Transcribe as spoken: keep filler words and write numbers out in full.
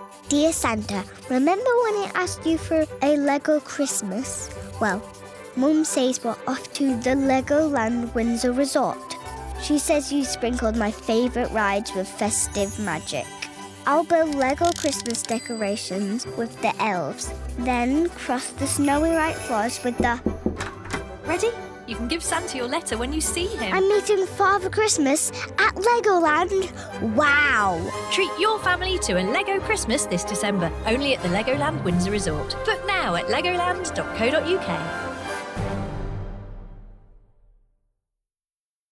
Dear Santa, remember when I asked you for a Lego Christmas? Well, Mum says we're off to the Legoland Windsor Resort. She says you sprinkled my favourite rides with festive magic. I'll build Lego Christmas decorations with the elves, then cross the snowy white floors with the... Ready? You can give Santa your letter when you see him. I'm meeting Father Christmas at Legoland. Wow! Treat your family to a Lego Christmas this December, only at the Legoland Windsor Resort. Book now at legoland dot co dot uk.